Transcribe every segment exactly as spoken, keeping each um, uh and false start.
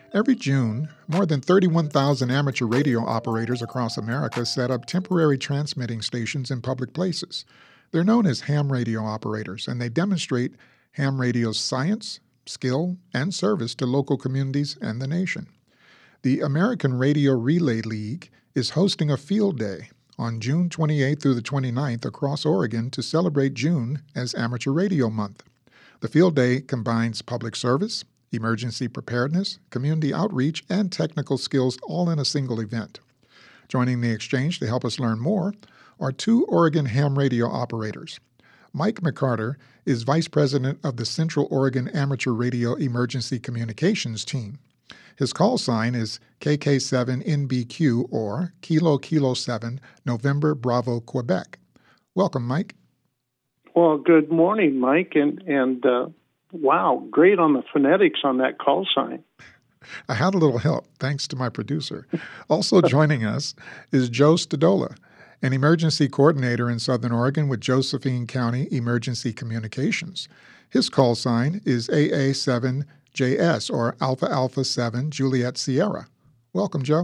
Every June, more than thirty-one thousand amateur radio operators across America set up temporary transmitting stations in public places. They're known as ham radio operators, and they demonstrate ham radio's science, skill, and service to local communities and the nation. The American Radio Relay League is hosting a field day on June twenty-eighth through the twenty-ninth across Oregon to celebrate June as Amateur Radio Month. The field day combines public service, emergency preparedness, community outreach, and technical skills all in a single event. Joining the exchange to help us learn more are two Oregon ham radio operators. Mike McCarter is Vice President of the Central Oregon Amateur Radio Emergency Communications Team. His call sign is K K seven N B Q, or Kilo Kilo seven, November Bravo, Quebec. Welcome, Mike. Well, good morning, Mike, and, and uh, wow, great on the phonetics on that call sign. I had a little help, thanks to my producer. Also joining us is Joe Stadola, an emergency coordinator in Southern Oregon with Josephine County Emergency Communications. His call sign is A A seven J S, or Alpha Alpha seven Juliet Sierra. Welcome, Joe.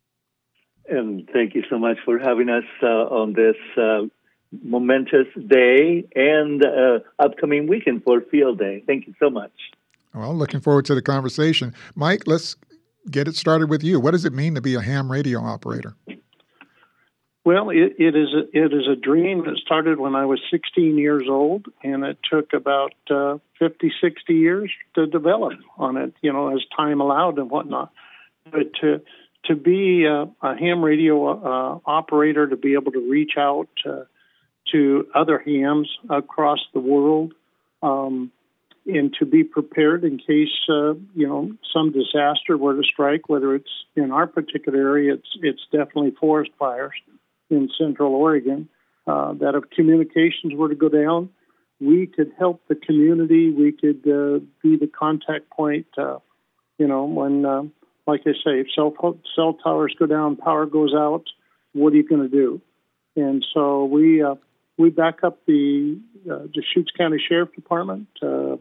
And thank you so much for having us uh, on this uh, momentous day and uh, upcoming weekend for Field Day. Thank you so much. Well, looking forward to the conversation. Mike, let's get it started with you. What does it mean to be a ham radio operator? Well, it, it is a, it is a dream that started when I was sixteen years old, and it took about uh, fifty, sixty years to develop on it, you know, as time allowed and whatnot. But to to be uh, a ham radio uh, operator, to be able to reach out uh, to other hams across the world, um, and to be prepared in case, uh, you know, some disaster were to strike, whether it's in our particular area, it's it's definitely forest fires in Central Oregon, uh, that if communications were to go down, we could help the community. We could uh, be the contact point, uh, you know, when, uh, like I say, if cell, cell towers go down, power goes out, what are you going to do? And so we uh, we back up the uh, Deschutes County Sheriff Department, uh,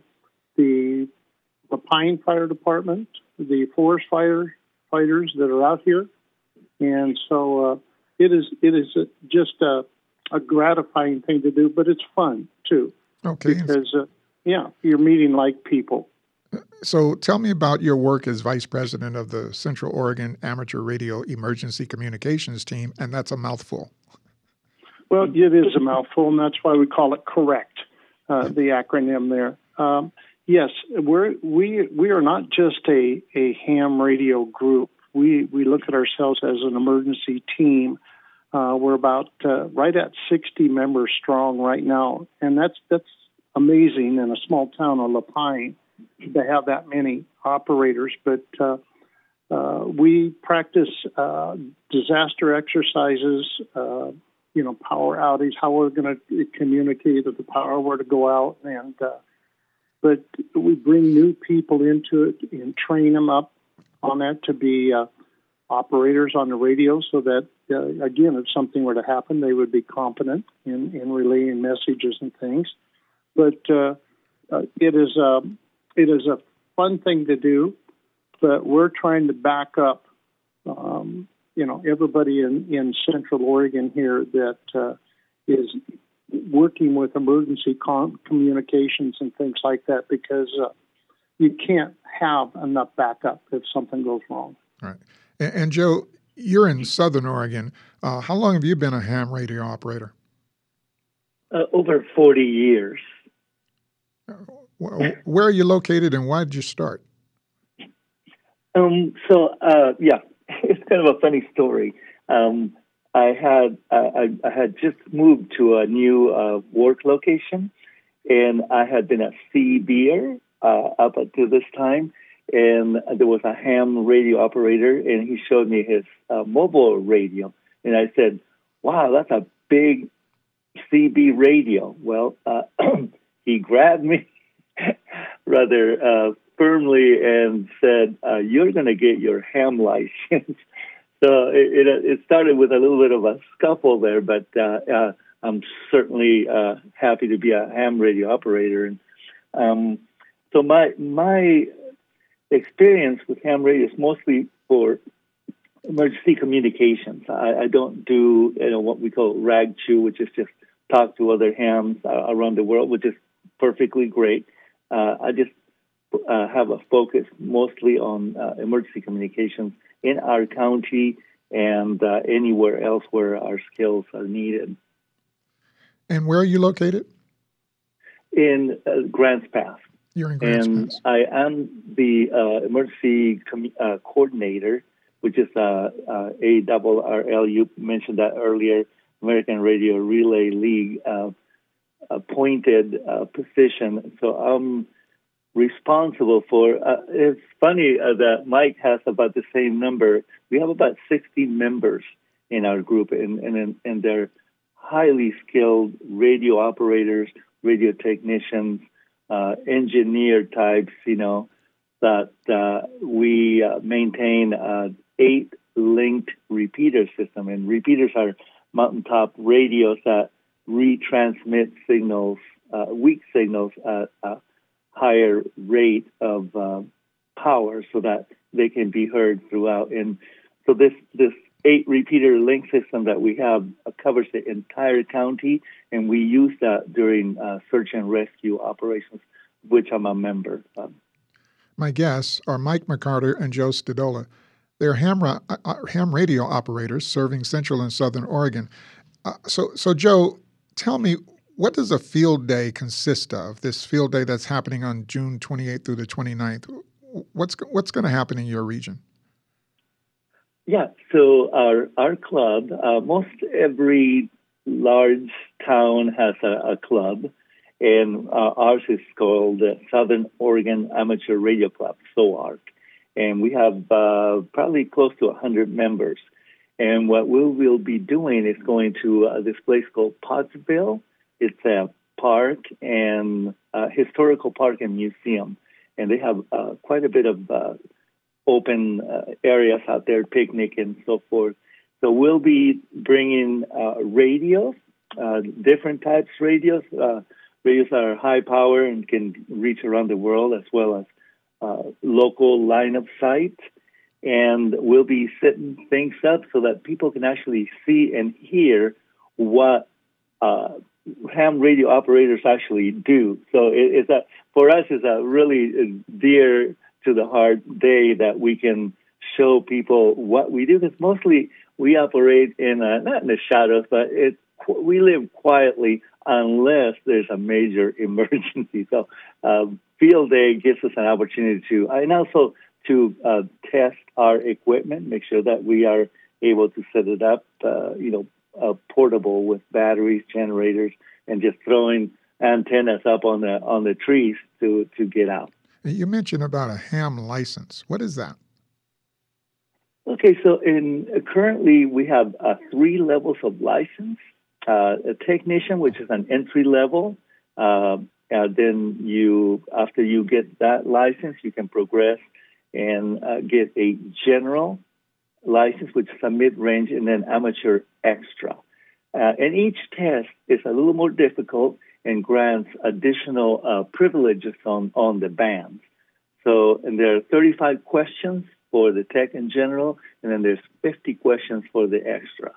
the the Pine Fire Department, the forest fire fighters that are out here, and so uh, it is it is a, just a, a gratifying thing to do, but it's fun too. Okay, because uh, yeah, you're meeting like people. So tell me about your work as Vice President of the Central Oregon Amateur Radio Emergency Communications Team, and that's a mouthful. Well, it is a mouthful, and that's why we call it CORRECT, uh, the acronym there. Um, yes, we're, we we are not just a, a ham radio group. We we look at ourselves as an emergency team. Uh, we're about uh, right at sixty members strong right now, and that's that's amazing in a small town of La Pine to have that many operators. But uh, uh, we practice uh, disaster exercises. Uh, you know, power outage, how we're going to communicate if the power were to go out. And uh, but we bring new people into it and train them up on that to be uh, operators on the radio so that, uh, again, if something were to happen, they would be competent in, in relaying messages and things. But uh, uh, it is a, it is a fun thing to do, but we're trying to back up um, you know, everybody in, in Central Oregon here that uh, is working with emergency com- communications and things like that, because uh, you can't have enough backup if something goes wrong. Right. And, and Joe, you're in Southern Oregon. Uh, how long have you been a ham radio operator? Uh, over forty years. Where, where are you located, and why did you start? Um. So, uh, yeah. It's kind of a funny story. Um, I had uh, I, I had just moved to a new uh, work location, and I had been a C B'er uh, up until this time. And there was a ham radio operator, and he showed me his uh, mobile radio, and I said, "Wow, that's a big C B radio." Well, uh, he grabbed me rather. Uh, firmly and said, uh, you're going to get your ham license. So it, it, it started with a little bit of a scuffle there, but uh, uh, I'm certainly uh, happy to be a ham radio operator. And um, so my my experience with ham radio is mostly for emergency communications. I, I don't do you know what we call rag chew, which is just talk to other hams uh, around the world, which is perfectly great. Uh, I just uh, have a focus mostly on uh, emergency communications in our county and uh, anywhere else where our skills are needed. And where are you located? In uh, Grants Pass. You're in Grants and Pass. I am the uh, emergency com- uh, coordinator, which is uh, uh, A R R L. You mentioned that earlier, American Radio Relay League uh, appointed uh, position. So I'm responsible for, uh, it's funny uh, that Mike has about the same number. We have about sixty members in our group, and, and, and they're highly skilled radio operators, radio technicians, uh, engineer types, you know, that uh, we uh, maintain an eight linked repeater system. And repeaters are mountaintop radios that retransmit signals, uh, weak signals at a higher rate of uh, power so that they can be heard throughout. And so this, this eight repeater link system that we have uh, covers the entire county, and we use that during uh, search and rescue operations, which I'm a member of. My guests are Mike McCarter and Joe Stadola. They're ham, ra- uh, ham radio operators serving Central and Southern Oregon. Uh, so, so Joe, tell me, what does a field day consist of, this field day that's happening on June twenty-eighth through the twenty-ninth? What's, what's going to happen in your region? Yeah, so our our club, uh, most every large town has a, a club, and uh, ours is called the Southern Oregon Amateur Radio Club, SOARC, and we have uh, probably close to one hundred members. And what we will be doing is going to uh, this place called Pottsville. It's a park and uh, historical park and museum, and they have uh, quite a bit of uh, open uh, areas out there, picnic and so forth. So we'll be bringing uh, radios, uh, different types of radios. Uh, radios that are high power and can reach around the world, as well as uh, local line of sight. And we'll be setting things up so that people can actually see and hear what uh, ham radio operators actually do. So it, it's a, for us, it's a really dear to the heart day that we can show people what we do. Because mostly we operate in a, not in the shadows, but it we live quietly unless there's a major emergency. So uh, field day gives us an opportunity to, and also to uh, test our equipment, make sure that we are able to set it up, uh, you know, uh, portable with batteries, generators, and just throwing antennas up on the on the trees to to get out. You mentioned about a ham license. What is that? Okay, so in currently we have uh, three levels of license. Uh, a technician, which is an entry level. Uh, and then you, after you get that license, you can progress and uh, get a general license, which is a mid-range, and then amateur extra. Uh, and each test is a little more difficult and grants additional uh, privileges on, on the bands. So, and there are thirty-five questions for the tech and general, and then there's fifty questions for the extra.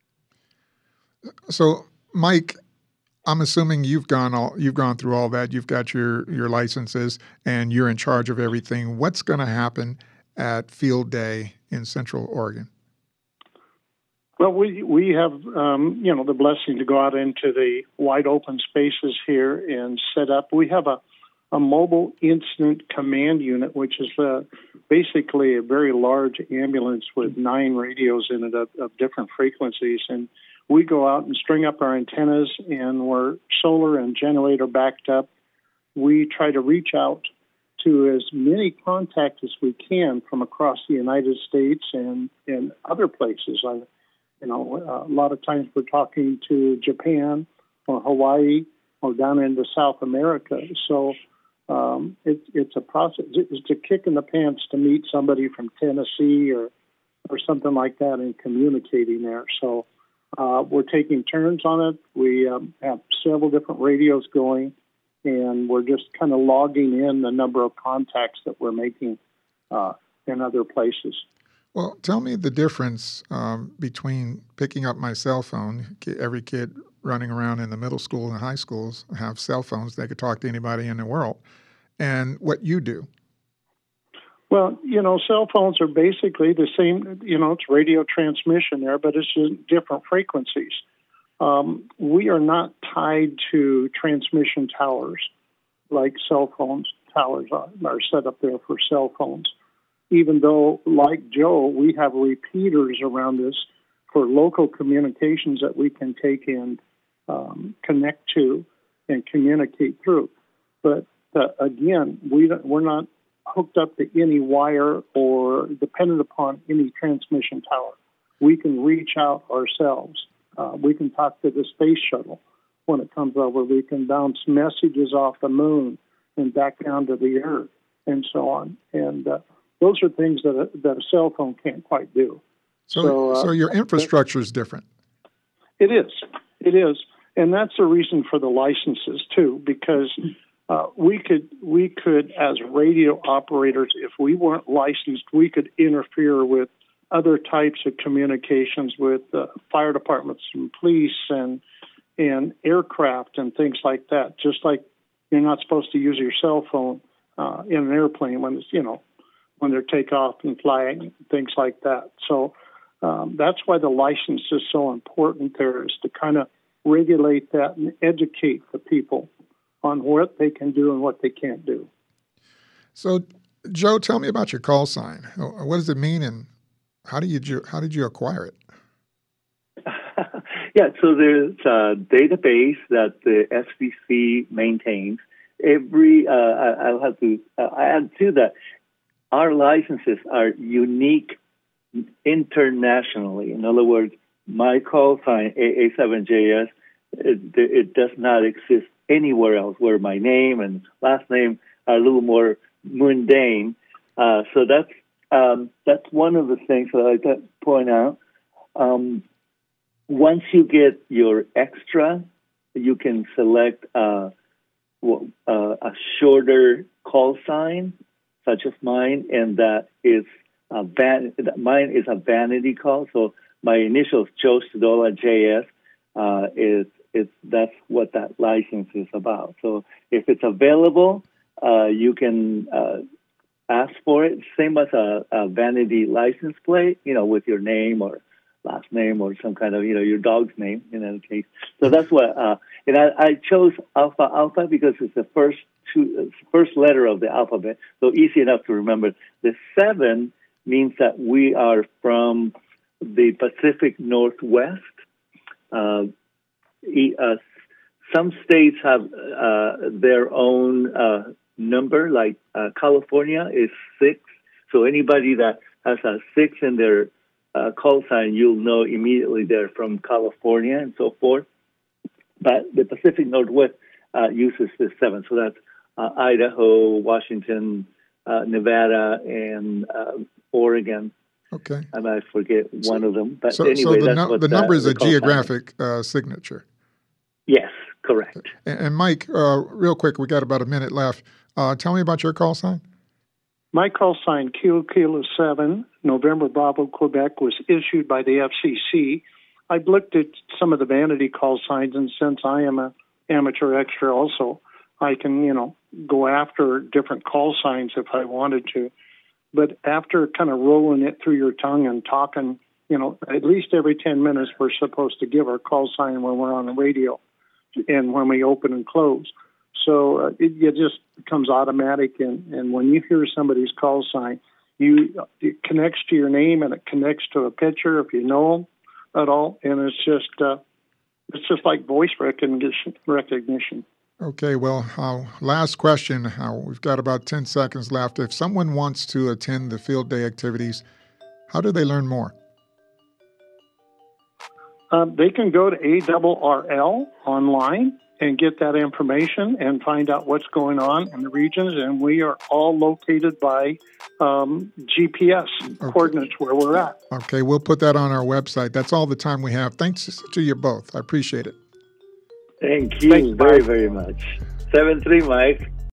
So, Mike, I'm assuming you've gone all you've gone through all that. You've got your, your licenses, and you're in charge of everything. What's going to happen at Field Day in Central Oregon? Well, we we have um, you know the blessing to go out into the wide open spaces here and set up. We have a a mobile incident command unit, which is uh, basically a very large ambulance with nine radios in it of, of different frequencies, and we go out and string up our antennas, and we're solar and generator backed up. We try to reach out to as many contacts as we can from across the United States and, and other places. I, you know, a lot of times we're talking to Japan or Hawaii or down into South America. So um, it, it's a process. It's a kick in the pants to meet somebody from Tennessee or or something like that and communicating there. So Uh, we're taking turns on it. We um, have several different radios going, and we're just kind of logging in the number of contacts that we're making uh, in other places. Well, tell me the difference um, between picking up my cell phone. Every kid running around in the middle school and high schools have cell phones. They could talk to anybody in the world. And what you do. Well, you know, cell phones are basically the same, you know, it's radio transmission there, but it's just different frequencies. Um, we are not tied to transmission towers like cell phones towers are, are set up there for cell phones. Even though, like Joe, we have repeaters around us for local communications that we can take and um, connect to and communicate through. But uh, again, we don't, we're not hooked up to any wire or dependent upon any transmission tower. We can reach out ourselves. Uh, we can talk to the space shuttle when it comes over. We can bounce messages off the moon and back down to the Earth and so on. And uh, those are things that a, that a cell phone can't quite do. So, so, uh, so your infrastructure is different. It is. It is. And that's the reason for the licenses, too, because uh, we could, we could, as radio operators, if we weren't licensed, we could interfere with other types of communications with uh, fire departments and police and and aircraft and things like that. Just like you're not supposed to use your cell phone uh, in an airplane when it's, you know, when they're takeoff and flying, things like that. So um, that's why the license is so important there, is to kind of regulate that and educate the people on what they can do and what they can't do. So, Joe, tell me about your call sign. What does it mean, and how do you how did you acquire it? Yeah, so there's a database that the S B C maintains. Every uh, I, I'll have to uh, add to that. Our licenses are unique internationally. In other words, my call sign A A seven J S it, it does not exist anywhere else. Where my name and last name are a little more mundane. Uh, so that's um, that's one of the things that I like to point out. Um, Once you get your extra, you can select uh, uh, a shorter call sign, such as mine, and that is a van- mine is a vanity call. So my initials, Joe Stodola J S, uh, is is that's what that license is about. So if it's available, uh, you can uh, ask for it. Same as a, a vanity license plate, you know, with your name or last name or some kind of, you know, your dog's name in any case. So that's what, uh, and I, I chose Alpha Alpha because it's the first two, first letter of the alphabet, so easy enough to remember. The seven means that we are from the Pacific Northwest. Uh, uh, some states have uh, their own uh, number, like uh, California is six. So anybody that has a six in their Uh, call sign, you'll know immediately they're from California and so forth. But the Pacific Northwest uh, uses the seven. So that's uh, Idaho, Washington, uh, Nevada, and uh, Oregon. Okay. I might forget so, one of them. But so, anyway, so the, that's no, what the number is the a geographic uh, signature. Yes, correct. And, and Mike, uh, real quick, we got about a minute left. Uh, tell me about your call sign. My call sign, Kilo Kilo seven, November Bravo, Quebec, was issued by the F C C. I've looked at some of the vanity call signs, and since I am an amateur extra also, I can, you know, go after different call signs if I wanted to. But after kind of rolling it through your tongue and talking, you know, at least every ten minutes we're supposed to give our call sign when we're on the radio and when we open and close. So uh, it, it just becomes automatic, and, and when you hear somebody's call sign, you it connects to your name and it connects to a picture if you know them at all, and it's just uh, it's just like voice recognition. recognition. Okay, well, uh, last question. Uh, we've got about ten seconds left. If someone wants to attend the field day activities, how do they learn more? Uh, they can go to A R R L online and get that information and find out what's going on in the regions. And we are all located by um, G P S okay. coordinates where we're at. Okay, we'll put that on our website. That's all the time we have. Thanks to you both. I appreciate it. Thank you Thanks, very, Mike. very much. seven three, Mike.